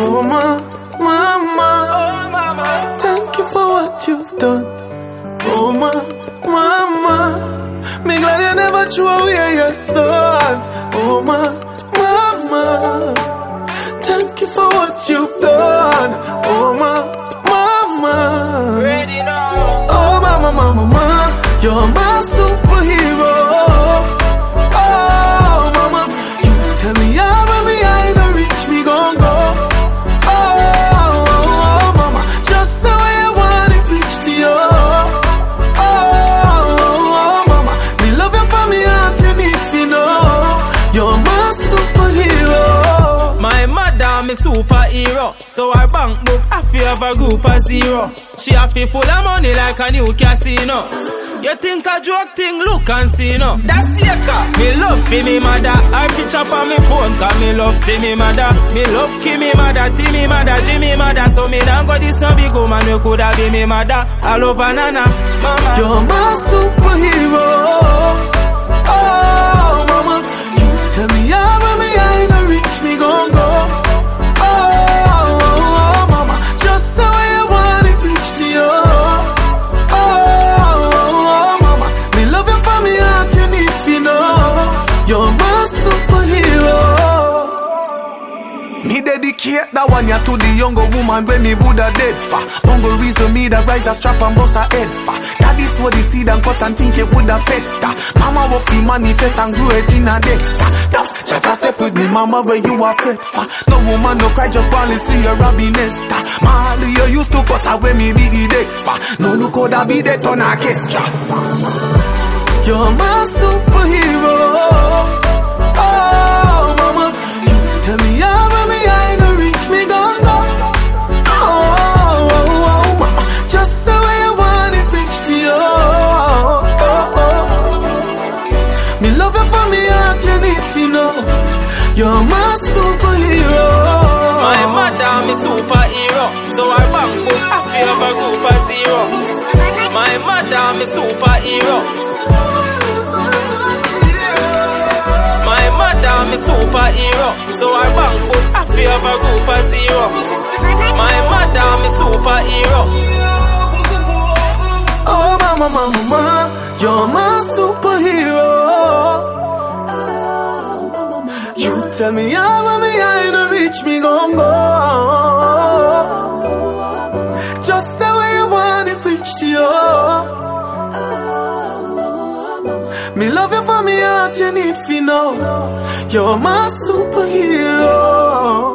Oh, mama, thank you for what you've done. Oh, mama, me glad you never threw away your son. Oh, mama, thank you for what you've done. Oh, mama, ready now. Oh, mama, you're my superhero. Oh, mama, you tell me how when me I don't reach me gon' go. Oh, mama, just the way I want it reach to you. Oh, mama, me love you from me heart and if you know you're my superhero. My mother, me superhero. So our bank book, I feel of a group of zero. She a feel full of money like a new casino. You think a joke thing, look and see no. That's Yeka. Me love for me mother. I pitch up on me phone, cause me love see me mother. Me love Kimmy mother, Timmy mother, Jimmy mother. So me don't go this no big woman, you coulda be me mother. I love banana, mama. You're my superhero. Oh, mama, you tell me how when me I don't reach me gon' go. Oh, mama, just the way I want it reach to you. Oh, mama, me love you from me heart and if you know you're my superhero. Me dedicate that one ya to the younger woman when me woulda dead for. Bungle reason me that rise a strap and bust a head for. That is what the seed and cut and think it woulda fester. Mama work fi manifest and grow it in a Dexter. That's just step with me, mama, where you are fed for. No woman no cry, just wanna see your Robbie Nesta. Marley you used to cuss away me biggie Dex for. No look how that be the ton orchestra. You're my superhero. Oh, mama, you tell me how when me I don't reach me gon' go. Oh, mama, just the way I want it reach to you. Me love you from me heart and if you know you're my superhero. My mother, me superhero. So our bank book, I feel of a group of zero. My mother, me superhero. My mother, me superhero. So our bank book, I feel of a group of zero. My mother, me superhero. Oh, mama, you're my superhero. You tell me how when me I don't reach me gon' go. Just the way you want it reach to you. Me love you for me heart and if you know you're my superhero.